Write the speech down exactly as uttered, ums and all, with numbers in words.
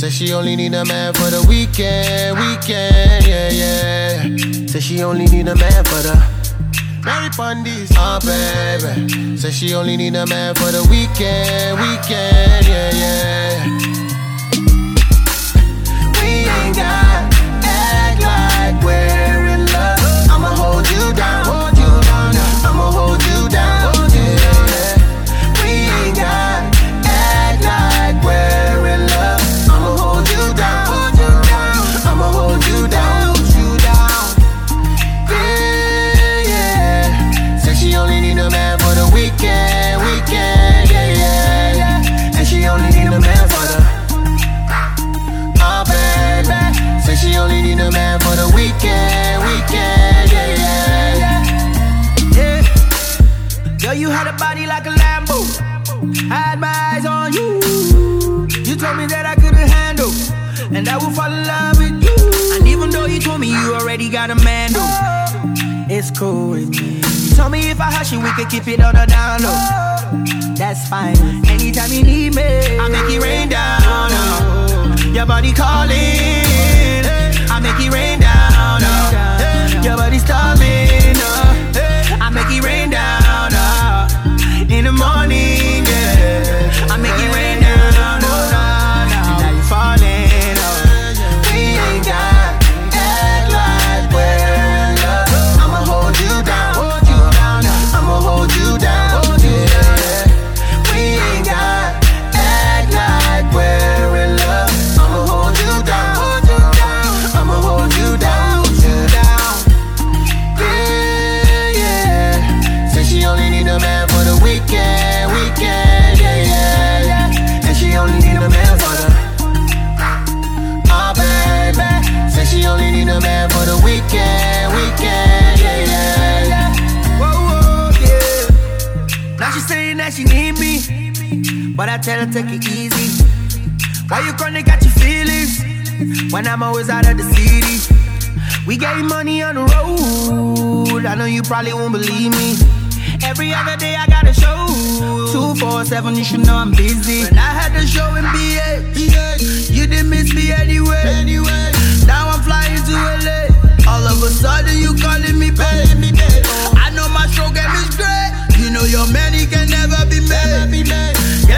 Said she only need a man for the weekend, weekend, yeah, yeah. Said she only need a man for the Mary Pondies, oh baby. Said she only need a man for the weekend, weekend, yeah, yeah. We ain't got act like we're in love. I'ma hold you down, hold you down. I'ma hold you down, yeah. We ain't got act like we're in love. I'ma hold you down, hold you down. I'ma hold you down, hold you down. Yeah, yeah. Said she only need a man for the weekend, weekend, yeah, yeah, yeah. And she only need a man for the Say she only need a man for the weekend, weekend, yeah, yeah, yeah. Yeah. Girl, you had a body like a Lambo. I had my eyes on you. You told me that I couldn't handle, and I would fall in love with you. And even though you told me you already got a man, though, it's cool with me. You told me if I hush you, we could keep it on the down low. That's fine. Anytime you need me, I make it rain down. Oh. Your body calling. I make it rain down, oh. Your body's starving, oh. I make it rain down, oh. In the morning, yeah. I make it rain down, oh. Now you falling, oh. We ain't got act like we're in love. I'ma hold you down, hold you down. I'ma hold you down, yeah. We ain't got act like we're in love. I'ma hold you down, hold you down. I'ma hold you down, you down. Yeah, yeah. Say she only need a man for the weekend, weekend, yeah, yeah, yeah. And she only need a man for the Oh baby. Say she only need a man for the weekend, weekend, yeah, yeah, yeah. Whoa, whoa, yeah. Now she saying that she need me, but I tell her take it easy. Why you gonna got your feelings when I'm always out of the city? We getting money on the road. I know you probably won't believe me. Every other day I got a show. two four seven, you should know I'm busy. When I had the show in B H, you didn't miss me anyway. anyway. Now I'm flying to L A. All of a sudden you calling me babe. I know my show game is great. You know your man, he can never be made.